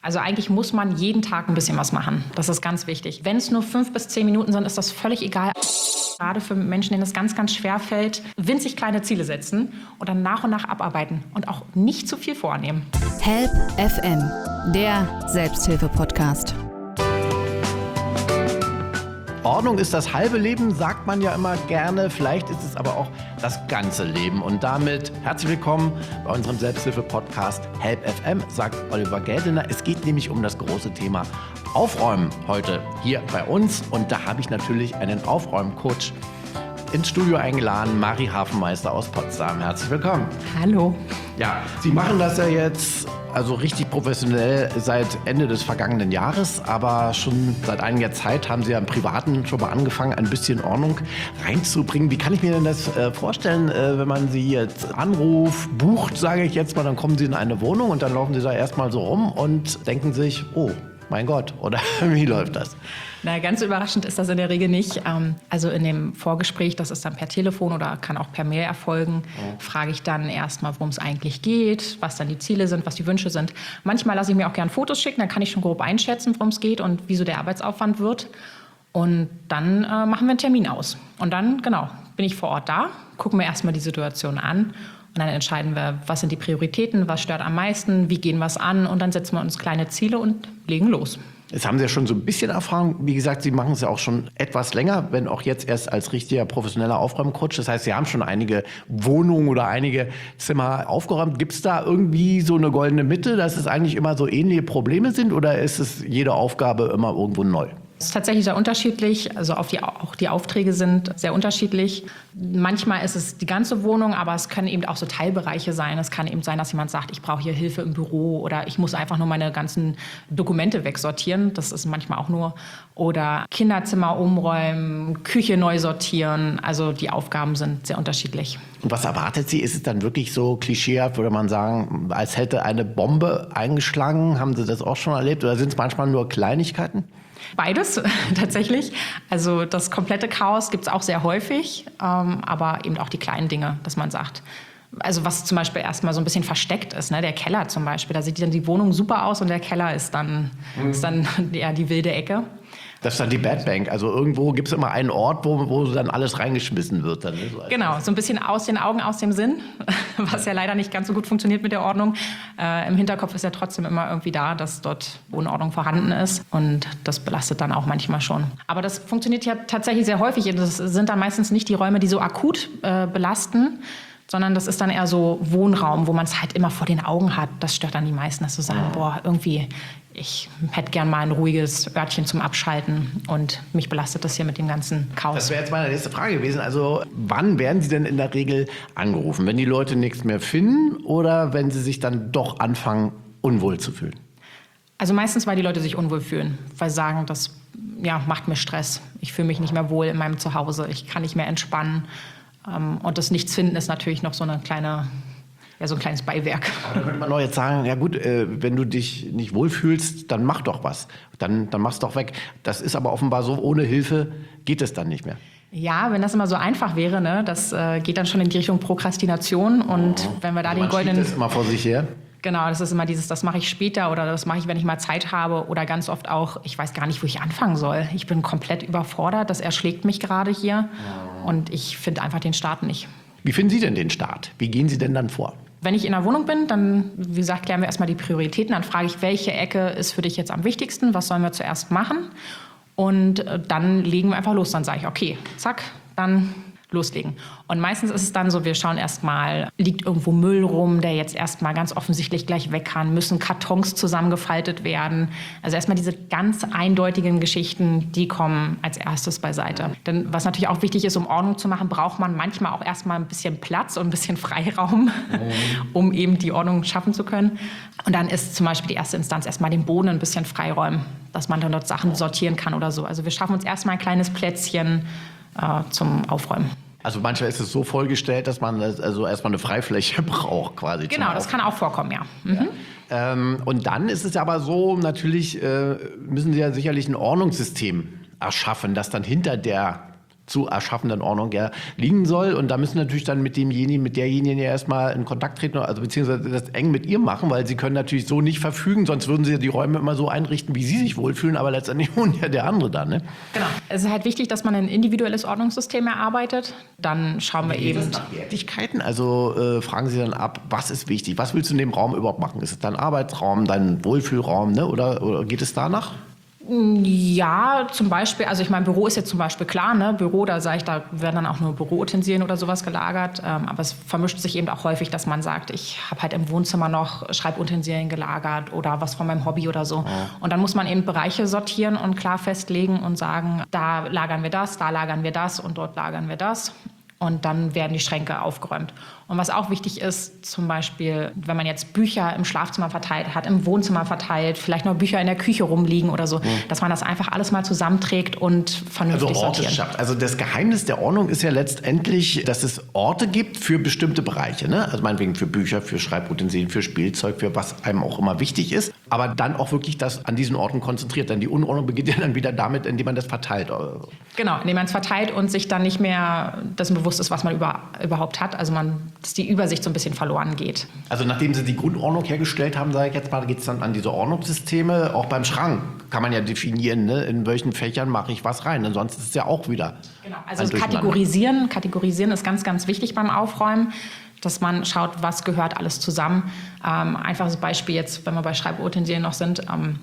Also eigentlich muss man jeden Tag ein bisschen was machen. Das ist ganz wichtig. Wenn es nur 5 bis 10 Minuten sind, ist das völlig egal. Gerade für Menschen, denen es ganz, ganz schwer fällt, winzig kleine Ziele setzen und dann nach und nach abarbeiten und auch nicht zu viel vornehmen. Help FM, der Selbsthilfe-Podcast. Ordnung ist das halbe Leben, sagt man ja immer gerne. Vielleicht ist es aber auch das ganze Leben. Und damit herzlich willkommen bei unserem Selbsthilfe-Podcast Help FM, sagt Oliver Geldener. Es geht nämlich um das große Thema Aufräumen heute hier bei uns. Und da habe ich natürlich einen Aufräumcoach ins Studio eingeladen, Mari Hafenmeister aus Potsdam. Herzlich willkommen. Hallo. Ja, Sie machen das ja jetzt also richtig professionell seit Ende des vergangenen Jahres, aber schon seit einiger Zeit haben Sie ja im Privaten schon mal angefangen, ein bisschen Ordnung reinzubringen. Wie kann ich mir denn das vorstellen, wenn man Sie jetzt anruft, bucht, sage ich jetzt mal, dann kommen Sie in eine Wohnung und dann laufen Sie da erstmal so rum und denken sich, oh, mein Gott, oder wie läuft das? Na, ganz überraschend ist das in der Regel nicht. Also in dem Vorgespräch, das ist dann per Telefon oder kann auch per Mail erfolgen, frage ich dann erstmal, worum es eigentlich geht, was dann die Ziele sind, was die Wünsche sind. Manchmal lasse ich mir auch gern Fotos schicken, dann kann ich schon grob einschätzen, worum es geht und wie so der Arbeitsaufwand wird. Und dann machen wir einen Termin aus. Und dann, genau, bin ich vor Ort da, gucken wir erstmal die Situation an. Und dann entscheiden wir, was sind die Prioritäten, was stört am meisten, wie gehen wir es an. Und dann setzen wir uns kleine Ziele und legen los. Jetzt haben Sie ja schon so ein bisschen Erfahrung. Wie gesagt, Sie machen es ja auch schon etwas länger, wenn auch jetzt erst als richtiger professioneller Aufräumcoach. Das heißt, Sie haben schon einige Wohnungen oder einige Zimmer aufgeräumt. Gibt es da irgendwie so eine goldene Mitte, dass es eigentlich immer so ähnliche Probleme sind? Oder ist es jede Aufgabe immer irgendwo neu? Es ist tatsächlich sehr unterschiedlich, also auch die Aufträge sind sehr unterschiedlich. Manchmal ist es die ganze Wohnung, aber es können eben auch so Teilbereiche sein. Es kann eben sein, dass jemand sagt, ich brauche hier Hilfe im Büro oder ich muss einfach nur meine ganzen Dokumente wegsortieren. Das ist manchmal auch nur. Oder Kinderzimmer umräumen, Küche neu sortieren. Also die Aufgaben sind sehr unterschiedlich. Und was erwartet Sie? Ist es dann wirklich so klischeehaft, würde man sagen, als hätte eine Bombe eingeschlagen? Haben Sie das auch schon erlebt? Oder sind es manchmal nur Kleinigkeiten? Beides tatsächlich. Also das komplette Chaos gibt es auch sehr häufig, aber eben auch die kleinen Dinge, dass man sagt. Also was zum Beispiel erstmal so ein bisschen versteckt ist, ne? Der Keller zum Beispiel, da sieht dann die Wohnung super aus und der Keller ist dann ja, die wilde Ecke. Das ist dann die Bad Bank. Also irgendwo gibt es immer einen Ort, wo dann alles reingeschmissen wird. Dann, Genau, so ein bisschen aus den Augen, aus dem Sinn, was ja leider nicht ganz so gut funktioniert mit der Ordnung. Im Hinterkopf ist ja trotzdem immer irgendwie da, dass dort Unordnung vorhanden ist und das belastet dann auch manchmal schon. Aber das funktioniert ja tatsächlich sehr häufig. Das sind dann meistens nicht die Räume, die so akut belasten, sondern das ist dann eher so Wohnraum, wo man es halt immer vor den Augen hat. Das stört dann die meisten, dass sie sagen, boah, irgendwie, ich hätte gern mal ein ruhiges Örtchen zum Abschalten und mich belastet das hier mit dem ganzen Chaos. Das wäre jetzt meine nächste Frage gewesen. Also wann werden Sie denn in der Regel angerufen? Wenn die Leute nichts mehr finden oder wenn sie sich dann doch anfangen, unwohl zu fühlen? Also meistens, weil die Leute sich unwohl fühlen, weil sie sagen, das macht mir Stress. Ich fühle mich nicht mehr wohl in meinem Zuhause, ich kann nicht mehr entspannen. Und das Nichtsfinden ist natürlich noch so ein kleines Beiwerk. Aber da könnte man doch jetzt sagen, ja gut, wenn du dich nicht wohlfühlst, dann mach doch was. Dann mach's doch weg. Das ist aber offenbar so, ohne Hilfe geht es dann nicht mehr. Ja, wenn das immer so einfach wäre, ne, das geht dann schon in die Richtung Prokrastination. Und wenn wir da den goldenen... Das immer vor sich her. Genau, das ist immer dieses, das mache ich später oder das mache ich, wenn ich mal Zeit habe. Oder ganz oft auch, ich weiß gar nicht, wo ich anfangen soll. Ich bin komplett überfordert, das erschlägt mich gerade hier. Und ich finde einfach den Start nicht. Wie finden Sie denn den Start? Wie gehen Sie denn dann vor? Wenn ich in der Wohnung bin, dann, wie gesagt, klären wir erstmal die Prioritäten. Dann frage ich, welche Ecke ist für dich jetzt am wichtigsten? Was sollen wir zuerst machen? Und dann legen wir einfach los. Dann sage ich, okay, zack, dann loslegen. Und meistens ist es dann so, wir schauen erstmal, liegt irgendwo Müll rum, der jetzt erstmal ganz offensichtlich gleich weg kann, müssen Kartons zusammengefaltet werden. Also erstmal diese ganz eindeutigen Geschichten, die kommen als erstes beiseite. Denn was natürlich auch wichtig ist, um Ordnung zu machen, braucht man manchmal auch erstmal ein bisschen Platz und ein bisschen Freiraum, um eben die Ordnung schaffen zu können. Und dann ist zum Beispiel die erste Instanz erstmal den Boden ein bisschen freiräumen, dass man dann dort Sachen sortieren kann oder so. Also wir schaffen uns erstmal ein kleines Plätzchen zum Aufräumen. Also manchmal ist es so vollgestellt, dass man also erstmal eine Freifläche braucht quasi. Genau, das kann auch vorkommen, ja. Ja. Und dann ist es aber so, natürlich müssen Sie ja sicherlich ein Ordnungssystem erschaffen, das dann hinter der zu erschaffenden Ordnung ja liegen soll. Und da müssen natürlich dann mit demjenigen, mit derjenigen ja erstmal in Kontakt treten, also beziehungsweise das eng mit ihr machen, weil sie können natürlich so nicht verfügen, sonst würden sie ja die Räume immer so einrichten, wie sie sich wohlfühlen, aber letztendlich wohnt ja der andere dann. Ne? Genau. Es ist halt wichtig, dass man ein individuelles Ordnungssystem erarbeitet. Dann schauen wir eben. Nach Wertigkeiten? Also fragen Sie dann ab, was ist wichtig? Was willst du in dem Raum überhaupt machen? Ist es dein Arbeitsraum, dein Wohlfühlraum, ne? Oder geht es danach? Ja, zum Beispiel, also ich meine, Büro ist jetzt zum Beispiel klar, ne? Büro, da sage ich, da werden dann auch nur Büroutensilien oder sowas gelagert. Aber es vermischt sich eben auch häufig, dass man sagt, ich habe halt im Wohnzimmer noch Schreibutensilien gelagert oder was von meinem Hobby oder so. Ja. Und dann muss man eben Bereiche sortieren und klar festlegen und sagen, da lagern wir das und dort lagern wir das. Und dann werden die Schränke aufgeräumt. Und was auch wichtig ist, zum Beispiel, wenn man jetzt Bücher im Schlafzimmer verteilt hat, im Wohnzimmer verteilt, vielleicht noch Bücher in der Küche rumliegen oder so, dass man das einfach alles mal zusammenträgt und vernünftig sortiert. Schafft. Also das Geheimnis der Ordnung ist ja letztendlich, dass es Orte gibt für bestimmte Bereiche. Ne? Also meinetwegen für Bücher, für Schreibutensilien, für Spielzeug, für was einem auch immer wichtig ist. Aber dann auch wirklich das an diesen Orten konzentriert. Denn die Unordnung beginnt ja dann wieder damit, indem man das verteilt. Genau, indem man es verteilt und sich dann nicht mehr dessen bewusst ist, was man überhaupt hat. Also dass die Übersicht so ein bisschen verloren geht. Also nachdem Sie die Grundordnung hergestellt haben, sage ich jetzt mal, geht es dann an diese Ordnungssysteme. Auch beim Schrank kann man ja definieren, ne, in welchen Fächern mache ich was rein. Ansonsten ist es ja auch wieder. Genau, also kategorisieren ist ganz, ganz wichtig beim Aufräumen. Dass man schaut, was gehört alles zusammen. Einfaches Beispiel jetzt, wenn wir bei Schreibutensilien noch sind,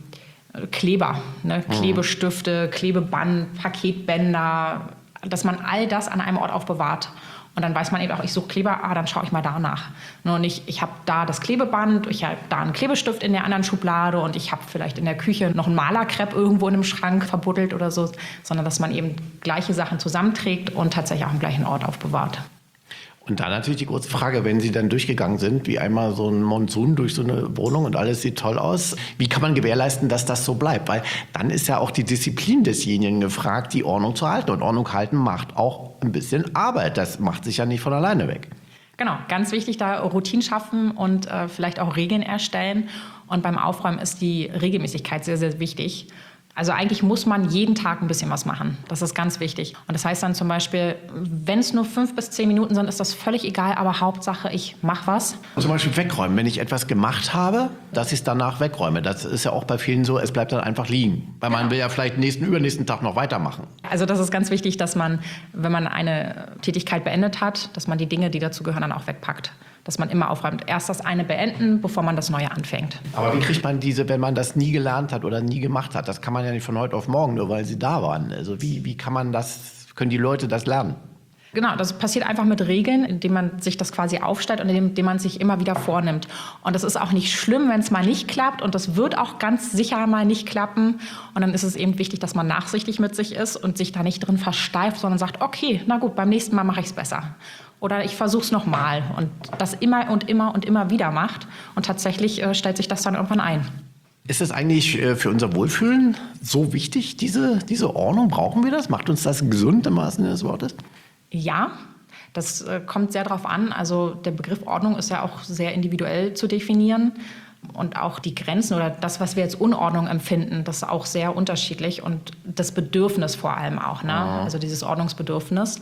Kleber, ne? Klebestifte, Klebeband, Paketbänder, dass man all das an einem Ort aufbewahrt. Und dann weiß man eben auch, ich suche Kleber, dann schaue ich mal danach. Nur nicht, ich habe da das Klebeband, ich habe da einen Klebestift in der anderen Schublade und ich habe vielleicht in der Küche noch einen Malerkrepp irgendwo in einem Schrank verbuddelt oder so, sondern dass man eben gleiche Sachen zusammenträgt und tatsächlich auch am gleichen Ort aufbewahrt. Und dann natürlich die große Frage, wenn Sie dann durchgegangen sind, wie einmal so ein Monsun durch so eine Wohnung und alles sieht toll aus, wie kann man gewährleisten, dass das so bleibt? Weil dann ist ja auch die Disziplin desjenigen gefragt, die Ordnung zu halten. Und Ordnung halten macht auch ein bisschen Arbeit. Das macht sich ja nicht von alleine weg. Genau, ganz wichtig, da Routinen schaffen und vielleicht auch Regeln erstellen. Und beim Aufräumen ist die Regelmäßigkeit sehr, sehr wichtig. Also eigentlich muss man jeden Tag ein bisschen was machen. Das ist ganz wichtig. Und das heißt dann zum Beispiel, wenn es nur 5 bis 10 Minuten sind, ist das völlig egal. Aber Hauptsache, ich mache was. Zum Beispiel wegräumen. Wenn ich etwas gemacht habe, dass ich es danach wegräume. Das ist ja auch bei vielen so, es bleibt dann einfach liegen. Weil man will ja vielleicht übernächsten Tag noch weitermachen. Also das ist ganz wichtig, dass man, wenn man eine Tätigkeit beendet hat, dass man die Dinge, die dazu gehören, dann auch wegpackt. Dass man immer aufräumt. Erst das eine beenden, bevor man das Neue anfängt. Aber wie kriegt man wenn man das nie gelernt hat oder nie gemacht hat? Das kann man ja nicht von heute auf morgen, nur weil sie da waren. Also wie kann man können die Leute das lernen? Genau, das passiert einfach mit Regeln, indem man sich das quasi aufstellt und indem man sich immer wieder vornimmt. Und das ist auch nicht schlimm, wenn es mal nicht klappt. Und das wird auch ganz sicher mal nicht klappen. Und dann ist es eben wichtig, dass man nachsichtig mit sich ist und sich da nicht drin versteift, sondern sagt, okay, na gut, beim nächsten Mal mache ich es besser. Oder ich versuche es nochmal und das immer und immer und immer wieder macht. Und tatsächlich stellt sich das dann irgendwann ein. Ist es eigentlich für unser Wohlfühlen so wichtig, diese Ordnung? Brauchen wir das? Macht uns das gesund im wahrsten Sinne des Wortes? Ja, das kommt sehr darauf an. Also der Begriff Ordnung ist ja auch sehr individuell zu definieren. Und auch die Grenzen oder das, was wir als Unordnung empfinden, das ist auch sehr unterschiedlich. Und das Bedürfnis vor allem auch, ne? Also dieses Ordnungsbedürfnis.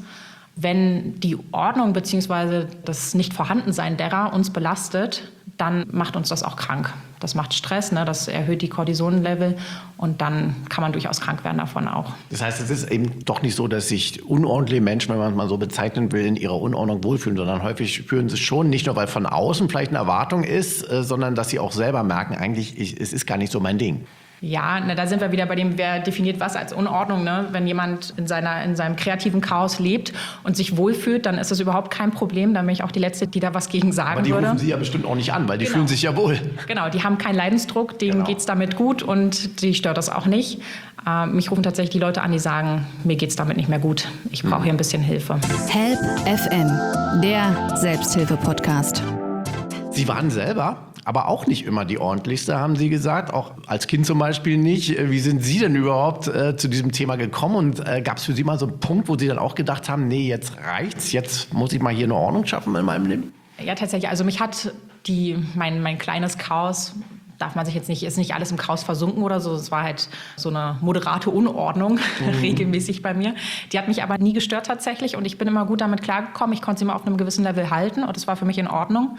Wenn die Ordnung bzw. das Nicht-Vorhandensein derer uns belastet, dann macht uns das auch krank. Das macht Stress, ne? Das erhöht die Cortisonlevel und dann kann man durchaus krank werden davon auch. Das heißt, es ist eben doch nicht so, dass sich unordentliche Menschen, wenn man es mal so bezeichnen will, in ihrer Unordnung wohlfühlen, sondern häufig fühlen sie es schon, nicht nur weil von außen vielleicht eine Erwartung ist, sondern dass sie auch selber merken, eigentlich, es ist gar nicht so mein Ding. Ja, da sind wir wieder bei dem, wer definiert was als Unordnung. Ne? Wenn jemand in seinem kreativen Chaos lebt und sich wohlfühlt, dann ist das überhaupt kein Problem. Dann bin ich auch die Letzte, die da was gegen sagen würde. Aber die rufen Sie ja bestimmt auch nicht an, weil die fühlen sich ja wohl. Genau, die haben keinen Leidensdruck, denen geht's damit gut und die stört das auch nicht. Mich rufen tatsächlich die Leute an, die sagen, mir geht's damit nicht mehr gut. Ich brauche hier ein bisschen Hilfe. Help FM, der Selbsthilfe-Podcast. Sie waren selber aber auch nicht immer die ordentlichste, haben Sie gesagt, auch als Kind zum Beispiel nicht. Wie sind Sie denn überhaupt zu diesem Thema gekommen und gab es für Sie mal so einen Punkt, wo Sie dann auch gedacht haben, nee, jetzt reicht's, jetzt muss ich mal hier eine Ordnung schaffen in meinem Leben? Ja, tatsächlich. Also mich hat mein kleines Chaos darf man sich jetzt nicht, ist nicht alles im Chaos versunken oder so. Es war halt so eine moderate Unordnung regelmäßig bei mir. Die hat mich aber nie gestört tatsächlich und ich bin immer gut damit klargekommen. Ich konnte sie immer auf einem gewissen Level halten und das war für mich in Ordnung.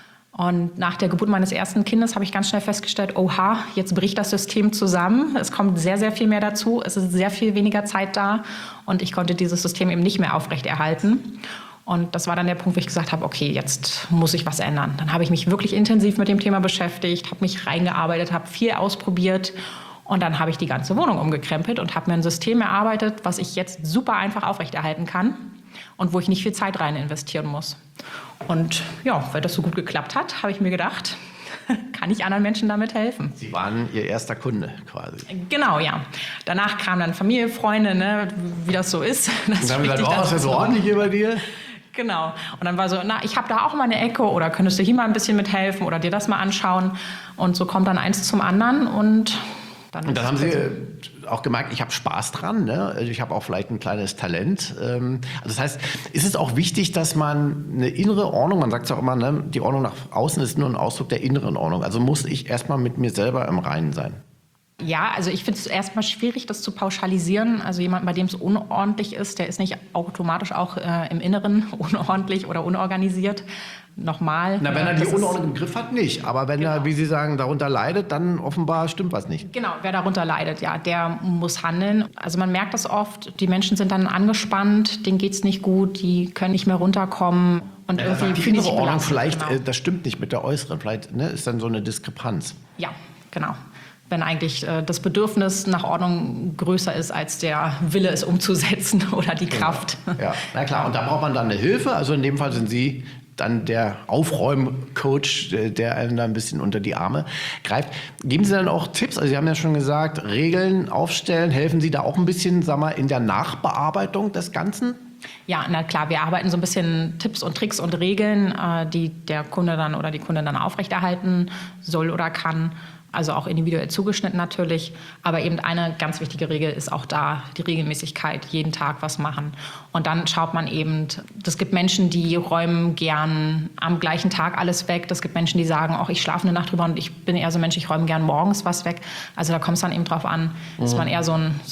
Und nach der Geburt meines ersten Kindes habe ich ganz schnell festgestellt, oha, jetzt bricht das System zusammen. Es kommt sehr, sehr viel mehr dazu. Es ist sehr viel weniger Zeit da. Und ich konnte dieses System eben nicht mehr aufrechterhalten. Und das war dann der Punkt, wo ich gesagt habe, okay, jetzt muss ich was ändern. Dann habe ich mich wirklich intensiv mit dem Thema beschäftigt, habe mich reingearbeitet, habe viel ausprobiert. Und dann habe ich die ganze Wohnung umgekrempelt und habe mir ein System erarbeitet, was ich jetzt super einfach aufrechterhalten kann und wo ich nicht viel Zeit rein investieren muss. Und ja, weil das so gut geklappt hat, habe ich mir gedacht, kann ich anderen Menschen damit helfen. Sie waren Ihr erster Kunde quasi. Genau, ja. Danach kamen dann Familie, Freunde, ne, wie das so ist. Das und dann haben wir gesagt, ist das so ordentlich hier bei dir? Genau. Und dann war so, ich habe da auch mal eine Ecke oder könntest du hier mal ein bisschen mithelfen oder dir das mal anschauen. Und so kommt dann eins zum anderen und dann haben Sie auch gemerkt, ich habe Spaß dran, ne? Ich habe auch vielleicht ein kleines Talent. Also das heißt, ist es auch wichtig, dass man eine innere Ordnung, man sagt es auch immer, ne? Die Ordnung nach außen ist nur ein Ausdruck der inneren Ordnung. Also muss ich erstmal mit mir selber im Reinen sein. Ja, also ich finde es erstmal schwierig, das zu pauschalisieren. Also jemand, bei dem es unordentlich ist, der ist nicht automatisch auch im Inneren unordentlich oder unorganisiert. Nochmal. Na, wenn er die Unordnung im Griff hat, nicht. Aber wenn er, wie Sie sagen, darunter leidet, dann offenbar stimmt was nicht. Genau, wer darunter leidet, ja, der muss handeln. Also man merkt das oft, die Menschen sind dann angespannt, denen geht es nicht gut, die können nicht mehr runterkommen. Und Ja, irgendwie die fühlen innere sich Ordnung belastet. vielleicht, Genau. das stimmt nicht mit der äußeren. Vielleicht ist dann so eine Diskrepanz. Ja, genau. Wenn eigentlich das Bedürfnis nach Ordnung größer ist als der Wille, es umzusetzen oder die Kraft. Ja, na klar. Und da braucht man dann eine Hilfe. Also in dem Fall sind Sie dann der Aufräumcoach, der einem da ein bisschen unter die Arme greift. Geben Sie dann auch Tipps? Also Sie haben ja schon gesagt, Regeln aufstellen. Helfen Sie da auch ein bisschen, sag mal, in der Nachbearbeitung des Ganzen? Ja, na klar, wir arbeiten so ein bisschen Tipps und Tricks und Regeln, die der Kunde dann oder die Kundin dann aufrechterhalten soll oder kann. Also auch individuell zugeschnitten natürlich. Aber eben eine ganz wichtige Regel ist auch da die Regelmäßigkeit, jeden Tag was machen. Und dann schaut man eben, es gibt Menschen, die räumen gern am gleichen Tag alles weg. Es gibt Menschen, die sagen, auch ich schlafe eine Nacht drüber und ich bin eher so ein Mensch, ich räume gern morgens was weg. Also da kommt es dann eben drauf an, ist man eher so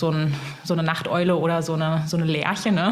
eine Nachteule oder so eine Lerche. Ne?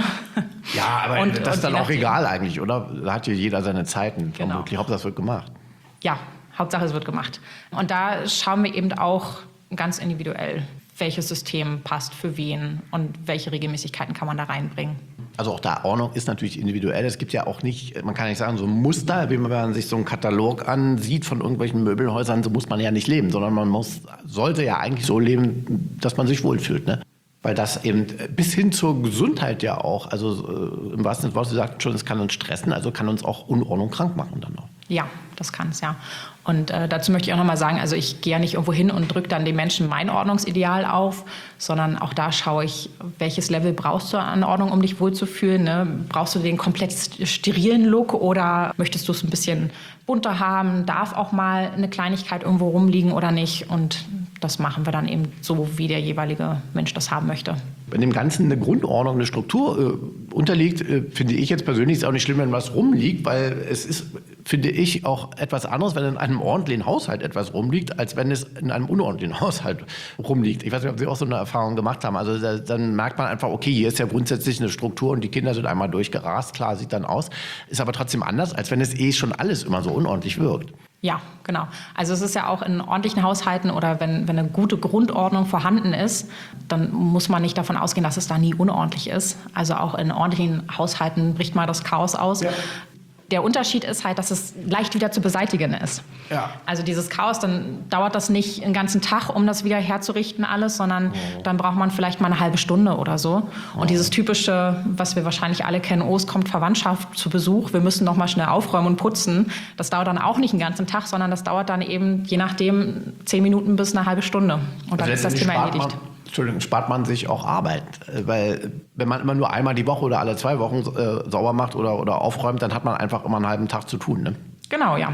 Ja, aber das ist dann auch egal eigentlich, oder? Da hat ja jeder seine Zeiten. Genau. Vermutlich. Hauptsache, das wird gemacht. Ja, Hauptsache es wird gemacht. Und da schauen wir eben auch ganz individuell, welches System passt für wen und welche Regelmäßigkeiten kann man da reinbringen. Also auch da, Ordnung ist natürlich individuell. Es gibt ja auch nicht, man kann nicht sagen, so ein Muster, wie man sich so einen Katalog ansieht von irgendwelchen Möbelhäusern, so muss man ja nicht leben, sondern man sollte ja eigentlich so leben, dass man sich wohlfühlt, ne? Weil das eben bis hin zur Gesundheit ja auch, also im wahrsten Sinne des Wortes, Sie sagten schon, es kann uns stressen, also kann uns auch Unordnung krank machen dann auch. Ja, das kann es, ja. Und dazu möchte ich auch noch mal sagen, also ich gehe ja nicht irgendwo hin und drücke dann den Menschen mein Ordnungsideal auf, sondern auch da schaue ich, welches Level brauchst du an Ordnung, um dich wohlzufühlen. Ne? Brauchst du den komplett sterilen Look oder möchtest du es ein bisschen bunter haben? Darf auch mal eine Kleinigkeit irgendwo rumliegen oder nicht? Und das machen wir dann eben so, wie der jeweilige Mensch das haben möchte. Wenn dem Ganzen eine Grundordnung, eine Struktur unterliegt, finde ich jetzt persönlich, ist auch nicht schlimm, wenn was rumliegt, weil es ist, finde ich, auch etwas anderes, wenn in einem ordentlichen Haushalt etwas rumliegt, als wenn es in einem unordentlichen Haushalt rumliegt. Ich weiß nicht, ob Sie auch so eine Erfahrung gemacht haben. Also dann merkt man einfach, okay, hier ist ja grundsätzlich eine Struktur und die Kinder sind einmal durchgerast, klar, sieht dann aus, ist aber trotzdem anders, als wenn es schon alles immer so unordentlich wirkt. Ja, genau. Also es ist ja auch in ordentlichen Haushalten oder wenn eine gute Grundordnung vorhanden ist, dann muss man nicht davon ausgehen, dass es da nie unordentlich ist. Also auch in ordentlichen Haushalten bricht mal das Chaos aus. Ja. Der Unterschied ist halt, dass es leicht wieder zu beseitigen ist. Ja. Also dieses Chaos, dann dauert das nicht einen ganzen Tag, um das wieder herzurichten alles, sondern dann braucht man vielleicht mal eine halbe Stunde oder so. Und dieses typische, was wir wahrscheinlich alle kennen, es kommt Verwandtschaft zu Besuch, wir müssen noch mal schnell aufräumen und putzen. Das dauert dann auch nicht einen ganzen Tag, sondern das dauert dann eben, je nachdem, 10 Minuten bis eine halbe Stunde. Und dann ist das Thema erledigt. Spart man sich auch Arbeit. Weil wenn man immer nur einmal die Woche oder alle 2 Wochen sauber macht oder aufräumt, dann hat man einfach immer einen halben Tag zu tun. Ne? Genau, ja.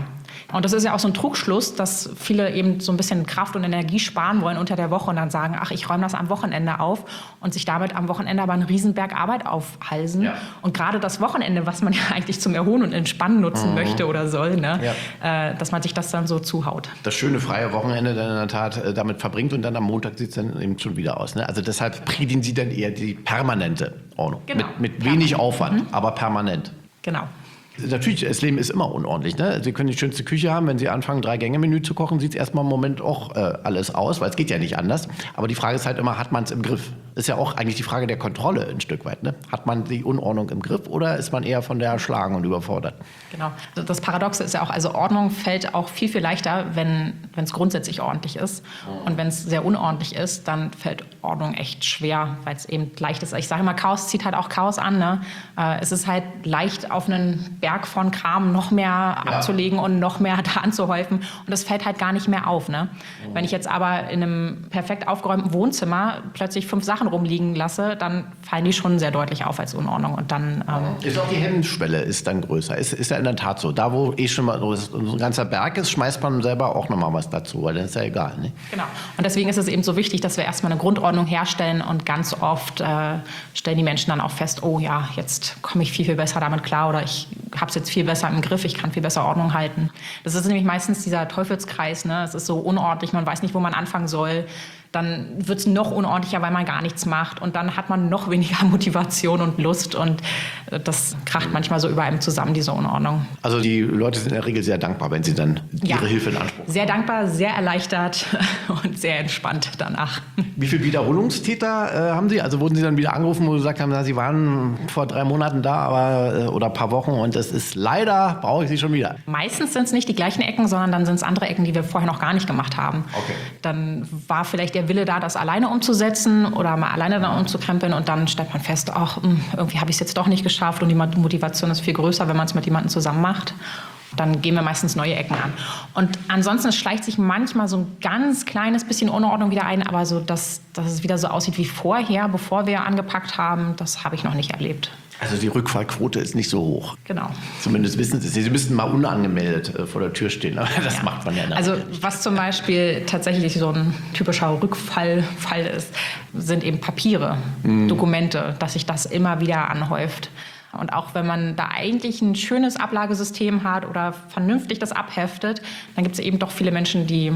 Und das ist ja auch so ein Trugschluss, dass viele eben so ein bisschen Kraft und Energie sparen wollen unter der Woche und dann sagen, ach, ich räume das am Wochenende auf und sich damit am Wochenende aber einen Riesenberg Arbeit aufhalsen. Ja. Und gerade das Wochenende, was man ja eigentlich zum Erholen und Entspannen nutzen möchte oder soll, ne? Dass man sich das dann so zuhaut. Das schöne freie Wochenende dann in der Tat damit verbringt und dann am Montag sieht es dann eben schon wieder aus. Ne? Also deshalb predigen Sie dann eher die permanente Ordnung. Genau. Mit wenig Aufwand, aber permanent. Genau. Natürlich, das Leben ist immer unordentlich. Ne? Sie können die schönste Küche haben. Wenn Sie anfangen, 3-Gänge-Menü zu kochen, sieht es erstmal im Moment auch alles aus, weil es geht ja nicht anders. Aber die Frage ist halt immer, hat man es im Griff? Ist ja auch eigentlich die Frage der Kontrolle ein Stück weit. Ne? Hat man die Unordnung im Griff oder ist man eher von der erschlagen und überfordert? Genau. Das Paradoxe ist ja auch, also Ordnung fällt auch viel, viel leichter, wenn es grundsätzlich ordentlich ist. Und wenn es sehr unordentlich ist, dann fällt Ordnung echt schwer, weil es eben leicht ist. Ich sage immer, Chaos zieht halt auch Chaos an. Ne? Es ist halt leicht, auf einen Berg von Kram noch mehr abzulegen und noch mehr da anzuhäufen. Und das fällt halt gar nicht mehr auf. Ne? Wenn ich jetzt aber in einem perfekt aufgeräumten Wohnzimmer plötzlich 5 Sachen rumliegen lasse, dann fallen die schon sehr deutlich auf als Unordnung. Und dann ist auch die Hemmschwelle ist dann größer. Ist ja in der Tat so. Da, wo schon mal so ein ganzer Berg ist, schmeißt man selber auch noch mal was dazu, weil dann ist ja egal. Ne? Genau. Und deswegen ist es eben so wichtig, dass wir erstmal eine Grundordnung herstellen und ganz oft stellen die Menschen dann auch fest, oh ja, jetzt komme ich viel, viel besser damit klar oder ich habe es jetzt viel besser im Griff, ich kann viel besser Ordnung halten. Das ist nämlich meistens dieser Teufelskreis. Ne? Es ist so unordentlich, man weiß nicht, wo man anfangen soll. Dann wird es noch unordentlicher, weil man gar nichts macht. Und dann hat man noch weniger Motivation und Lust. Und das kracht manchmal so über einem zusammen, diese Unordnung. Also die Leute sind in der Regel sehr dankbar, wenn sie dann ihre Hilfe in Anspruch nehmen. Sehr dankbar, sehr erleichtert und sehr entspannt danach. Wie viele Wiederholungstäter haben Sie? Also wurden Sie dann wieder angerufen, wo Sie gesagt haben, Sie waren vor 3 Monaten da aber, oder ein paar Wochen und es ist leider, brauche ich Sie schon wieder. Meistens sind es nicht die gleichen Ecken, sondern dann sind es andere Ecken, die wir vorher noch gar nicht gemacht haben. Okay. Dann war vielleicht der Wille da, das alleine umzusetzen oder mal alleine dann umzukrempeln und dann stellt man fest, ach, irgendwie habe ich es jetzt doch nicht geschafft und die Motivation ist viel größer, wenn man es mit jemandem zusammen macht. Dann gehen wir meistens neue Ecken an. Und ansonsten schleicht sich manchmal so ein ganz kleines bisschen Unordnung wieder ein, aber so, dass es wieder so aussieht wie vorher, bevor wir angepackt haben, das habe ich noch nicht erlebt. Also die Rückfallquote ist nicht so hoch. Genau. Zumindest wissen Sie es. Sie müssten mal unangemeldet vor der Tür stehen, aber das macht man ja nicht. Also was zum Beispiel tatsächlich so ein typischer Rückfallfall ist, sind eben Papiere, Dokumente, dass sich das immer wieder anhäuft. Und auch wenn man da eigentlich ein schönes Ablagesystem hat oder vernünftig das abheftet, dann gibt es eben doch viele Menschen, die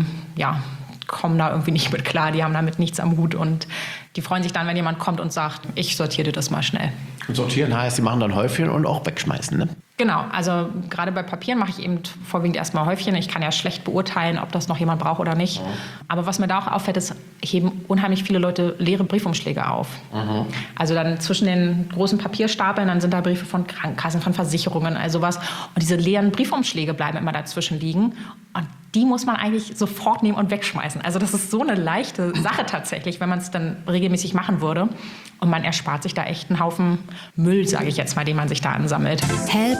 kommen da irgendwie nicht mit klar, die haben damit nichts am Hut und die freuen sich dann, wenn jemand kommt und sagt, ich sortiere dir das mal schnell. Und sortieren heißt, Sie machen dann Häufchen und auch wegschmeißen, ne? Genau, also gerade bei Papieren mache ich eben vorwiegend erstmal Häufchen. Ich kann ja schlecht beurteilen, ob das noch jemand braucht oder nicht. Aber was mir da auch auffällt, ist, heben unheimlich viele Leute leere Briefumschläge auf. Also dann zwischen den großen Papierstapeln, dann sind da Briefe von Krankenkassen, von Versicherungen, also sowas. Und diese leeren Briefumschläge bleiben immer dazwischen liegen. Und die muss man eigentlich sofort nehmen und wegschmeißen. Also das ist so eine leichte Sache tatsächlich, wenn man es dann regelmäßig machen würde. Und man erspart sich da echt einen Haufen Müll, sage ich jetzt mal, den man sich da ansammelt. Help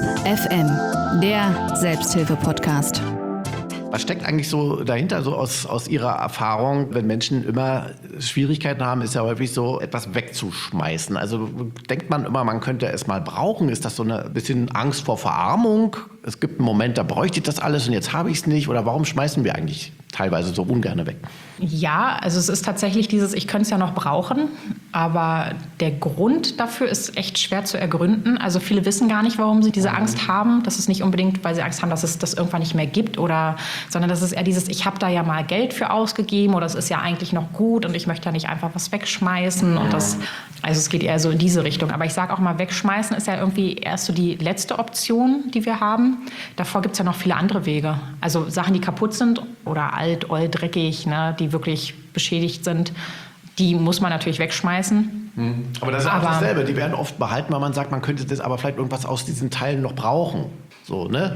FM, der Selbsthilfe-Podcast. Was steckt eigentlich so dahinter, so aus Ihrer Erfahrung, wenn Menschen immer Schwierigkeiten haben, ist ja häufig so, etwas wegzuschmeißen. Also denkt man immer, man könnte es mal brauchen. Ist das so ein bisschen Angst vor Verarmung? Es gibt einen Moment, da bräuchte ich das alles und jetzt habe ich es nicht. Oder warum schmeißen wir eigentlich teilweise so ungern weg? Ja, also es ist tatsächlich dieses, ich könnte es ja noch brauchen, aber der Grund dafür ist echt schwer zu ergründen. Also viele wissen gar nicht, warum sie diese Angst haben. Das ist nicht unbedingt, weil sie Angst haben, dass es das irgendwann nicht mehr gibt, sondern das ist eher dieses, ich habe da ja mal Geld für ausgegeben oder es ist ja eigentlich noch gut und ich möchte ja nicht einfach was wegschmeißen. Und also es geht eher so in diese Richtung. Aber ich sage auch mal, wegschmeißen ist ja irgendwie erst so die letzte Option, die wir haben. Davor gibt es ja noch viele andere Wege. Also Sachen, die kaputt sind oder alt, old, dreckig, ne, die wirklich beschädigt sind, die muss man natürlich wegschmeißen. Aber das ist auch dasselbe. Die werden oft behalten, weil man sagt, man könnte das aber vielleicht irgendwas aus diesen Teilen noch brauchen. So, ne?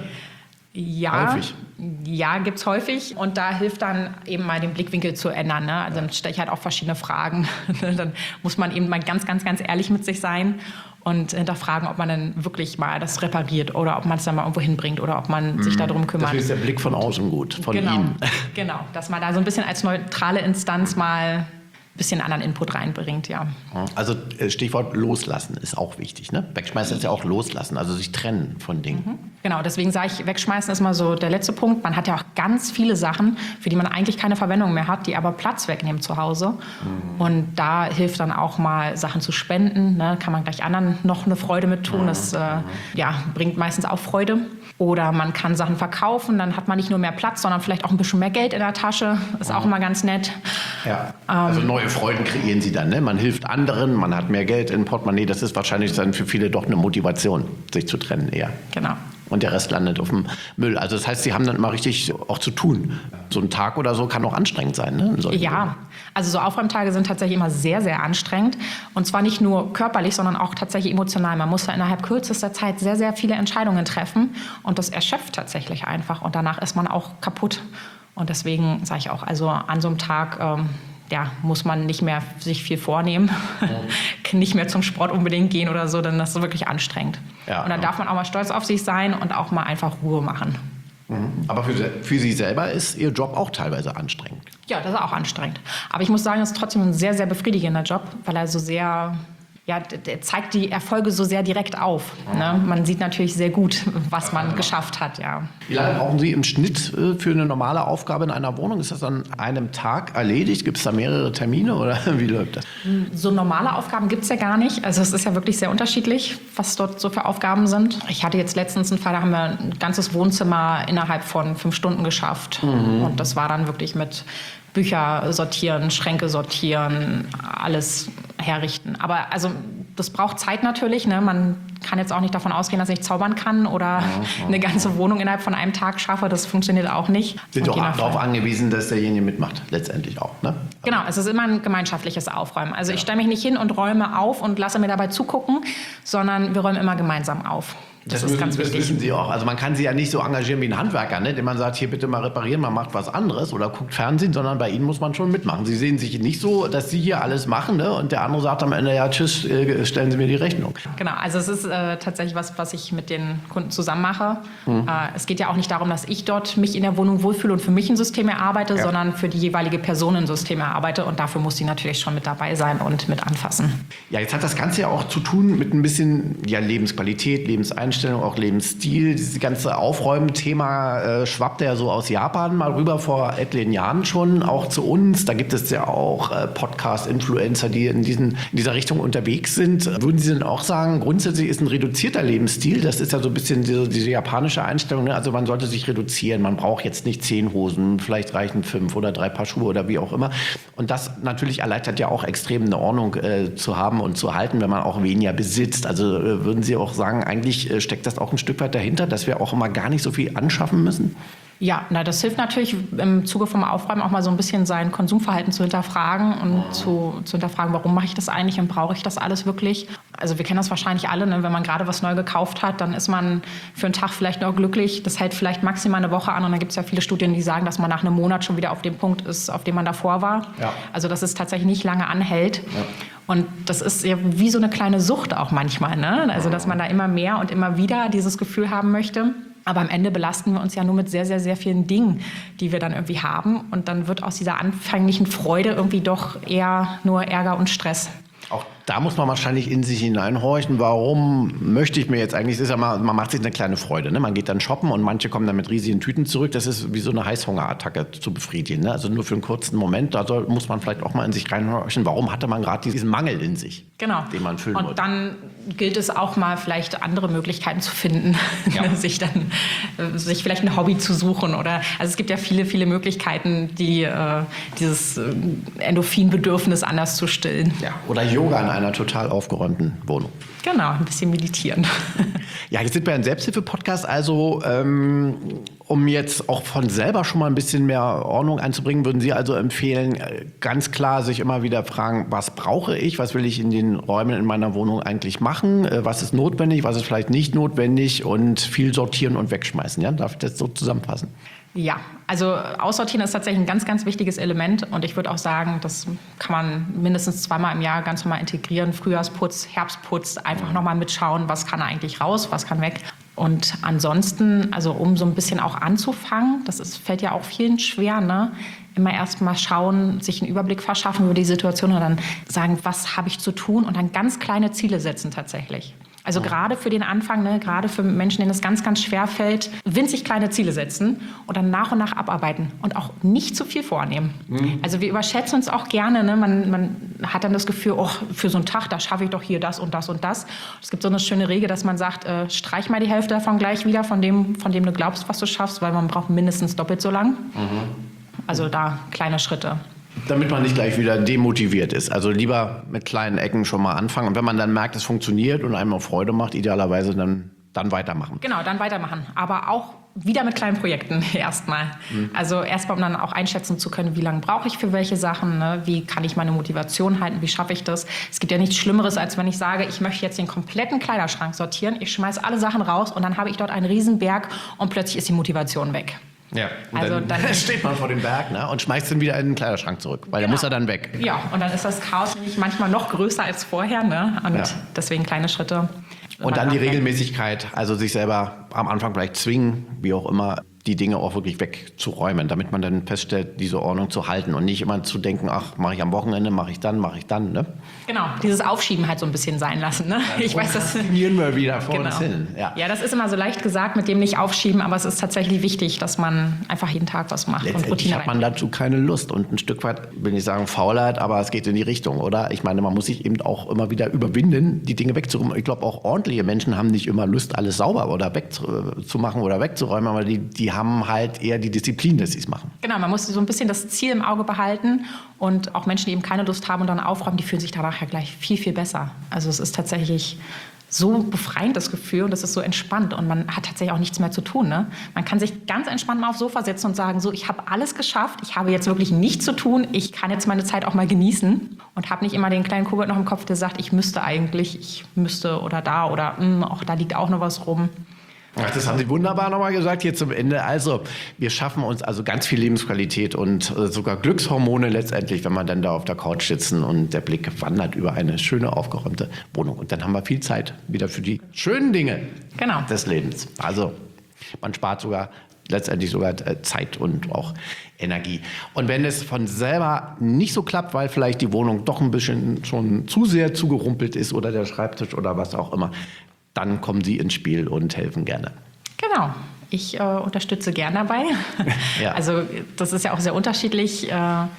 Ja, häufig. Ja, gibt's häufig. Und da hilft dann eben mal den Blickwinkel zu ändern. Ne? Also dann stelle ich halt auch verschiedene Fragen. Dann muss man eben mal ganz, ganz, ganz ehrlich mit sich sein und hinterfragen, ob man dann wirklich mal das repariert oder ob man es dann mal irgendwo hinbringt oder ob man sich darum kümmert. Dafür ist der Blick von außen gut, von Ihnen. Genau, dass man da so ein bisschen als neutrale Instanz mal bisschen anderen Input reinbringt, ja. Also Stichwort loslassen ist auch wichtig, ne? Wegschmeißen ist ja auch loslassen, also sich trennen von Dingen. Genau, deswegen sage ich, wegschmeißen ist mal so der letzte Punkt. Man hat ja auch ganz viele Sachen, für die man eigentlich keine Verwendung mehr hat, die aber Platz wegnehmen zu Hause. Und da hilft dann auch mal Sachen zu spenden, ne? Kann man gleich anderen noch eine Freude mit tun. Das bringt meistens auch Freude. Oder man kann Sachen verkaufen, dann hat man nicht nur mehr Platz, sondern vielleicht auch ein bisschen mehr Geld in der Tasche. Ist auch immer ganz nett. Ja. Also neue Freuden kreieren Sie dann, ne? Man hilft anderen, man hat mehr Geld im Portemonnaie. Das ist wahrscheinlich dann für viele doch eine Motivation, sich zu trennen eher. Genau. Und der Rest landet auf dem Müll. Also das heißt, Sie haben dann immer richtig auch zu tun. So ein Tag oder so kann auch anstrengend sein, ne? Ja, also so Aufräumtage sind tatsächlich immer sehr, sehr anstrengend. Und zwar nicht nur körperlich, sondern auch tatsächlich emotional. Man muss da innerhalb kürzester Zeit sehr, sehr viele Entscheidungen treffen. Und das erschöpft tatsächlich einfach. Und danach ist man auch kaputt. Und deswegen sage ich auch, also an so einem Tag muss man nicht mehr sich viel vornehmen, nicht mehr zum Sport unbedingt gehen oder so, denn das ist wirklich anstrengend. Ja, und dann darf man auch mal stolz auf sich sein und auch mal einfach Ruhe machen. Aber für Sie selber ist Ihr Job auch teilweise anstrengend? Ja, das ist auch anstrengend. Aber ich muss sagen, das ist trotzdem ein sehr, sehr befriedigender Job, weil er so sehr... Ja, der zeigt die Erfolge so sehr direkt auf. Ne? Man sieht natürlich sehr gut, was man geschafft hat. Ja. Wie lange brauchen Sie im Schnitt für eine normale Aufgabe in einer Wohnung? Ist das an einem Tag erledigt? Gibt es da mehrere Termine oder wie läuft das? So normale Aufgaben gibt es ja gar nicht. Also es ist ja wirklich sehr unterschiedlich, was dort so für Aufgaben sind. Ich hatte jetzt letztens einen Fall, da haben wir ein ganzes Wohnzimmer innerhalb von 5 Stunden geschafft. Und das war dann wirklich mit Bücher sortieren, Schränke sortieren, alles herrichten. Aber also das braucht Zeit natürlich. Ne? Man kann jetzt auch nicht davon ausgehen, dass ich zaubern kann oder eine ganze Wohnung innerhalb von einem Tag schaffe. Das funktioniert auch nicht. Sind doch darauf angewiesen, dass derjenige mitmacht, letztendlich auch. Ne? Genau, es ist immer ein gemeinschaftliches Aufräumen. Also ich stelle mich nicht hin und räume auf und lasse mir dabei zugucken, sondern wir räumen immer gemeinsam auf. Das ist ganz wichtig. Das wissen Sie auch. Also man kann Sie ja nicht so engagieren wie ein Handwerker, ne? Dem man sagt, hier bitte mal reparieren, man macht was anderes oder guckt Fernsehen, sondern bei Ihnen muss man schon mitmachen. Sie sehen sich nicht so, dass Sie hier alles machen, ne? Und der andere sagt am Ende, ja tschüss, stellen Sie mir die Rechnung. Genau, also es ist tatsächlich was ich mit den Kunden zusammen mache. Es geht ja auch nicht darum, dass ich dort mich in der Wohnung wohlfühle und für mich ein System erarbeite, sondern für die jeweilige Person ein System erarbeite. Und dafür muss sie natürlich schon mit dabei sein und mit anfassen. Ja, jetzt hat das Ganze ja auch zu tun mit ein bisschen Lebensqualität, Lebenseinstellung, auch Lebensstil. Dieses ganze Aufräumen-Thema schwappte ja so aus Japan mal rüber vor etlichen Jahren schon, auch zu uns. Da gibt es ja auch Podcast-Influencer, die in dieser Richtung unterwegs sind. Würden Sie denn auch sagen, grundsätzlich ist ein reduzierter Lebensstil, das ist ja so ein bisschen diese japanische Einstellung, ne? Also man sollte sich reduzieren, man braucht jetzt nicht 10 Hosen, vielleicht reichen 5 oder 3 Paar Schuhe oder wie auch immer. Und das natürlich erleichtert ja auch extrem eine Ordnung zu haben und zu halten, wenn man auch weniger besitzt. Also würden Sie auch sagen, eigentlich steckt das auch ein Stück weit dahinter, dass wir auch immer gar nicht so viel anschaffen müssen? Ja, das hilft natürlich im Zuge vom Aufräumen auch mal so ein bisschen sein Konsumverhalten zu hinterfragen und zu hinterfragen, warum mache ich das eigentlich und brauche ich das alles wirklich? Also wir kennen das wahrscheinlich alle, ne? Wenn man gerade was neu gekauft hat, dann ist man für einen Tag vielleicht noch glücklich. Das hält vielleicht maximal eine Woche an und dann gibt es ja viele Studien, die sagen, dass man nach einem Monat schon wieder auf dem Punkt ist, auf dem man davor war. Ja. Also dass es tatsächlich nicht lange anhält. Ja. Und das ist ja wie so eine kleine Sucht auch manchmal, ne? Also dass man da immer mehr und immer wieder dieses Gefühl haben möchte. Aber am Ende belasten wir uns ja nur mit sehr, sehr, sehr vielen Dingen, die wir dann irgendwie haben. Und dann wird aus dieser anfänglichen Freude irgendwie doch eher nur Ärger und Stress. Auch da muss man wahrscheinlich in sich hineinhorchen, warum möchte ich mir jetzt eigentlich, es ist ja mal, man macht sich eine kleine Freude, ne? Man geht dann shoppen und manche kommen dann mit riesigen Tüten zurück, das ist wie so eine Heißhungerattacke zu befriedigen, ne? Also nur für einen kurzen Moment, da muss man vielleicht auch mal in sich reinhorchen, warum hatte man gerade diesen Mangel in sich, genau, den man füllen wollte. Und dann gilt es auch mal vielleicht andere Möglichkeiten zu finden, sich vielleicht ein Hobby zu suchen oder, also es gibt ja viele, viele Möglichkeiten, dieses Endorphinbedürfnis anders zu stillen. Ja, oder Yoga in einer total aufgeräumten Wohnung. Genau, ein bisschen meditieren. Ja, jetzt sind wir ein Selbsthilfe-Podcast, also um jetzt auch von selber schon mal ein bisschen mehr Ordnung einzubringen, würden Sie also empfehlen, ganz klar sich immer wieder fragen, was brauche ich, was will ich in den Räumen in meiner Wohnung eigentlich machen, was ist notwendig, was ist vielleicht nicht notwendig und viel sortieren und wegschmeißen. Ja? Darf ich das so zusammenfassen? Ja, also Aussortieren ist tatsächlich ein ganz, ganz wichtiges Element und ich würde auch sagen, das kann man mindestens 2-mal im Jahr ganz normal integrieren. Frühjahrsputz, Herbstputz, einfach nochmal mitschauen, was kann eigentlich raus, was kann weg. Und ansonsten, also um so ein bisschen auch anzufangen, fällt ja auch vielen schwer, ne? Immer erst mal schauen, sich einen Überblick verschaffen über die Situation und dann sagen, was habe ich zu tun und dann ganz kleine Ziele setzen tatsächlich. Also gerade für den Anfang, ne, gerade für Menschen, denen es ganz, ganz schwer fällt, winzig kleine Ziele setzen und dann nach und nach abarbeiten und auch nicht zu viel vornehmen. Also wir überschätzen uns auch gerne. Ne? Man hat dann das Gefühl, oh, für so einen Tag, da schaffe ich doch hier das und das und das. Es gibt so eine schöne Regel, dass man sagt, streich mal die Hälfte davon gleich wieder, von dem du glaubst, was du schaffst, weil man braucht mindestens doppelt so lang. Also da kleine Schritte. Damit man nicht gleich wieder demotiviert ist. Also lieber mit kleinen Ecken schon mal anfangen. Und wenn man dann merkt, es funktioniert und einem auch Freude macht, idealerweise dann weitermachen. Genau, dann weitermachen. Aber auch wieder mit kleinen Projekten erstmal. Also erstmal, um dann auch einschätzen zu können, wie lange brauche ich für welche Sachen, ne? Wie kann ich meine Motivation halten, wie schaffe ich das. Es gibt ja nichts Schlimmeres, als wenn ich sage, ich möchte jetzt den kompletten Kleiderschrank sortieren, ich schmeiße alle Sachen raus und dann habe ich dort einen Riesenberg und plötzlich ist die Motivation weg. Ja, und also dann steht man vor dem Berg, ne, und schmeißt ihn wieder in den Kleiderschrank zurück, weil der muss ja dann weg. Ja, und dann ist das Chaos nämlich manchmal noch größer als vorher, ne? Und deswegen kleine Schritte. Und dann die Regelmäßigkeit, also sich selber am Anfang vielleicht zwingen, wie auch immer, die Dinge auch wirklich wegzuräumen, damit man dann feststellt, diese Ordnung zu halten und nicht immer zu denken, ach, mache ich am Wochenende, mache ich dann, ne? Genau, dieses Aufschieben halt so ein bisschen sein lassen, ne? Ja, ich weiß, das wir wieder vor uns hin. Ja, das ist immer so leicht gesagt, mit dem nicht aufschieben, aber es ist tatsächlich wichtig, dass man einfach jeden Tag was macht und Routine hat man dazu keine Lust und ein Stück weit, will ich sagen, Faulheit, aber es geht in die Richtung, oder? Ich meine, man muss sich eben auch immer wieder überwinden, die Dinge wegzuräumen. Ich glaube, auch ordentliche Menschen haben nicht immer Lust, alles sauber oder wegzumachen oder wegzuräumen, aber die haben halt eher die Disziplin, dass sie es machen. Genau, man muss so ein bisschen das Ziel im Auge behalten und auch Menschen, die eben keine Lust haben und dann aufräumen, die fühlen sich danach ja gleich viel, viel besser. Also es ist tatsächlich so befreiend, das Gefühl, und das ist so entspannt und man hat tatsächlich auch nichts mehr zu tun. Ne? Man kann sich ganz entspannt mal aufs Sofa setzen und sagen, so, ich habe alles geschafft, ich habe jetzt wirklich nichts zu tun, ich kann jetzt meine Zeit auch mal genießen und habe nicht immer den kleinen Kobold noch im Kopf, der sagt, ich müsste oder da oder auch da liegt auch noch was rum. Ach, das haben Sie wunderbar nochmal gesagt hier zum Ende. Also wir schaffen uns also ganz viel Lebensqualität und sogar Glückshormone letztendlich, wenn man dann da auf der Couch sitzen und der Blick wandert über eine schöne, aufgeräumte Wohnung. Und dann haben wir viel Zeit wieder für die schönen Dinge des Lebens. Also man spart letztendlich sogar Zeit und auch Energie. Und wenn es von selber nicht so klappt, weil vielleicht die Wohnung doch ein bisschen schon zu sehr zugerumpelt ist oder der Schreibtisch oder was auch immer, dann kommen Sie ins Spiel und helfen gerne. Genau, ich unterstütze gern dabei. Ja. Also das ist ja auch sehr unterschiedlich,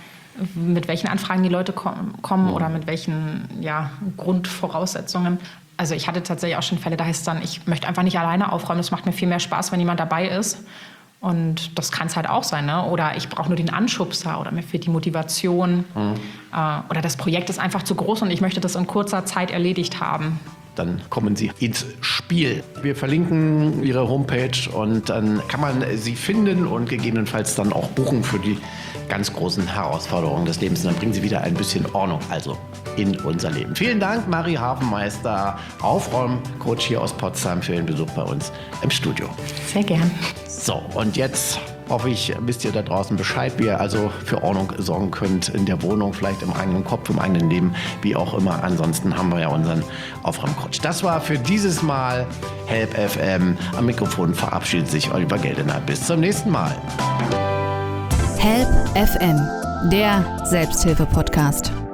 mit welchen Anfragen die Leute kommen oder mit welchen Grundvoraussetzungen. Also ich hatte tatsächlich auch schon Fälle, da heißt es dann, ich möchte einfach nicht alleine aufräumen, es macht mir viel mehr Spaß, wenn jemand dabei ist. Und das kann es halt auch sein, ne? Oder ich brauche nur den Anschubser oder mir fehlt die Motivation. Oder das Projekt ist einfach zu groß und ich möchte das in kurzer Zeit erledigt haben. Dann kommen Sie ins Spiel. Wir verlinken Ihre Homepage und dann kann man Sie finden und gegebenenfalls dann auch buchen für die ganz großen Herausforderungen des Lebens. Und dann bringen Sie wieder ein bisschen Ordnung in unser Leben. Vielen Dank, Marie Hafenmeister, Aufräumcoach hier aus Potsdam, für den Besuch bei uns im Studio. Sehr gern. So, und jetzt hoffe ich, wisst ihr da draußen Bescheid, wie ihr also für Ordnung sorgen könnt in der Wohnung, vielleicht im eigenen Kopf, im eigenen Leben, wie auch immer. Ansonsten haben wir ja unseren Aufräumcoach. Das war für dieses Mal Help FM. Am Mikrofon verabschiedet sich Oliver Geldener. Bis zum nächsten Mal. Help FM, der Selbsthilfe-Podcast.